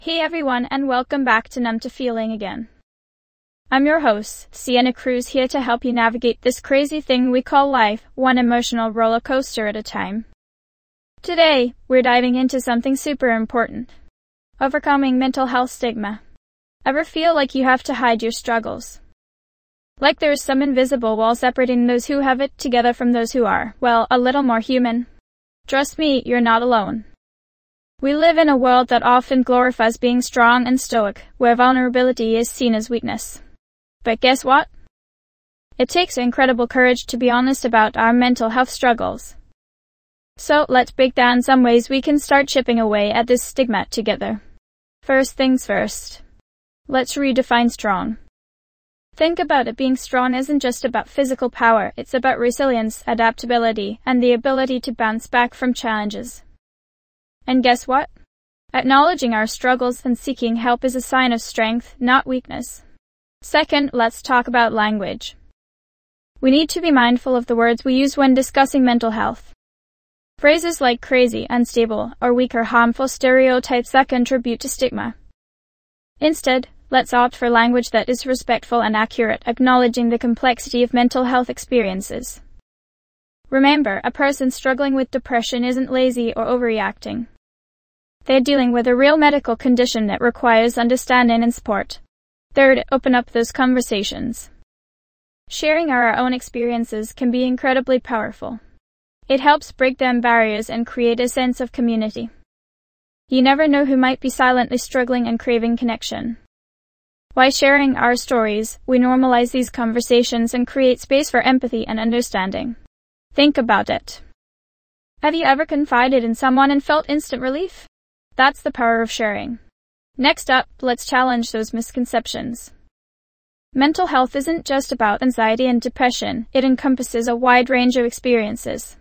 Hey everyone, and welcome back to Numb to Feeling again. I'm your host, Sienna Cruz, here to help you navigate this crazy thing we call life, one emotional roller coaster at a time. Today, we're diving into something super important. Overcoming mental health stigma. Ever feel like you have to hide your struggles? Like there's some invisible wall separating those who have it together from those who are, well, a little more human? Trust me, you're not alone. We live in a world that often glorifies being strong and stoic, where vulnerability is seen as weakness. But guess what? It takes incredible courage to be honest about our mental health struggles. So let's break down some ways we can start chipping away at this stigma together. First things first. Let's redefine strong. Think about it, being strong isn't just about physical power, it's about resilience, adaptability, and the ability to bounce back from challenges. And guess what? Acknowledging our struggles and seeking help is a sign of strength, not weakness. Second, let's talk about language. We need to be mindful of the words we use when discussing mental health. Phrases like crazy, unstable, or weak are harmful stereotypes that contribute to stigma. Instead, let's opt for language that is respectful and accurate, acknowledging the complexity of mental health experiences. Remember, a person struggling with depression isn't lazy or overreacting. They're dealing with a real medical condition that requires understanding and support. Third, open up those conversations. Sharing our own experiences can be incredibly powerful. It helps break down barriers and create a sense of community. You never know who might be silently struggling and craving connection. By sharing our stories, we normalize these conversations and create space for empathy and understanding. Think about it. Have you ever confided in someone and felt instant relief? That's the power of sharing. Next up, let's challenge those misconceptions. Mental health isn't just about anxiety and depression, it encompasses a wide range of experiences.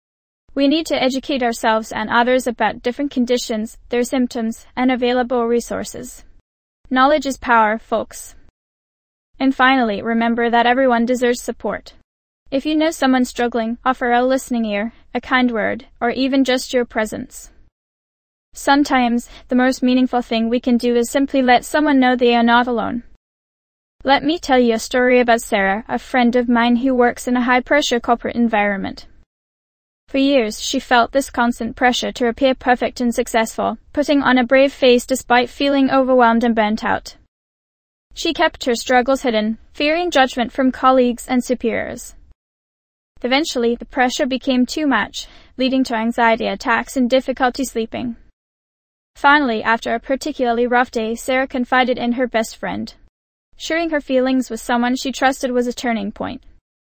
We need to educate ourselves and others about different conditions, their symptoms, and available resources. Knowledge is power, folks. And finally, remember that everyone deserves support. If you know someone struggling, offer a listening ear, a kind word, or even just your presence. Sometimes, the most meaningful thing we can do is simply let someone know they are not alone. Let me tell you a story about Sarah, a friend of mine who works in a high-pressure corporate environment. For years, she felt this constant pressure to appear perfect and successful, putting on a brave face despite feeling overwhelmed and burnt out. She kept her struggles hidden, fearing judgment from colleagues and superiors. Eventually, the pressure became too much, leading to anxiety attacks and difficulty sleeping. Finally, after a particularly rough day, Sarah confided in her best friend. Sharing her feelings with someone she trusted was a turning point.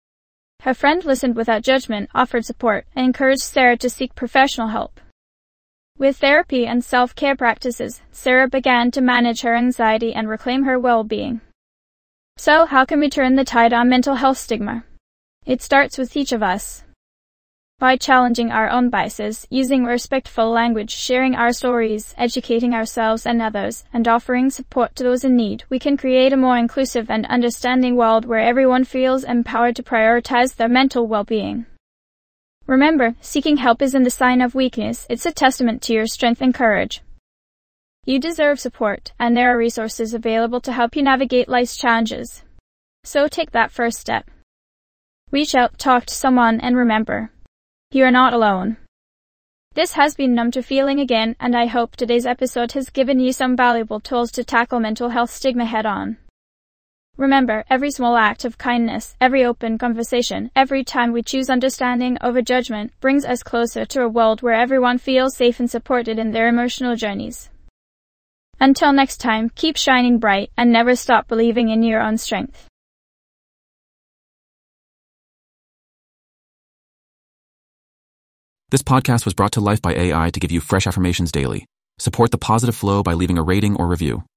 Her friend listened without judgment, offered support, and encouraged Sarah to seek professional help. With therapy and self-care practices, Sarah began to manage her anxiety and reclaim her well-being. So, how can we turn the tide on mental health stigma? It starts with each of us. By challenging our own biases, using respectful language, sharing our stories, educating ourselves and others, and offering support to those in need, we can create a more inclusive and understanding world where everyone feels empowered to prioritize their mental well-being. Remember, seeking help isn't a sign of weakness, it's a testament to your strength and courage. You deserve support, and there are resources available to help you navigate life's challenges. So take that first step. Reach out, talk to someone, and remember, you are not alone. This has been Numb to Feeling again, and I hope today's episode has given you some valuable tools to tackle mental health stigma head-on. Remember, every small act of kindness, every open conversation, every time we choose understanding over judgment brings us closer to a world where everyone feels safe and supported in their emotional journeys. Until next time, keep shining bright and never stop believing in your own strength. This podcast was brought to life by AI to give you fresh affirmations daily. Support the positive flow by leaving a rating or review.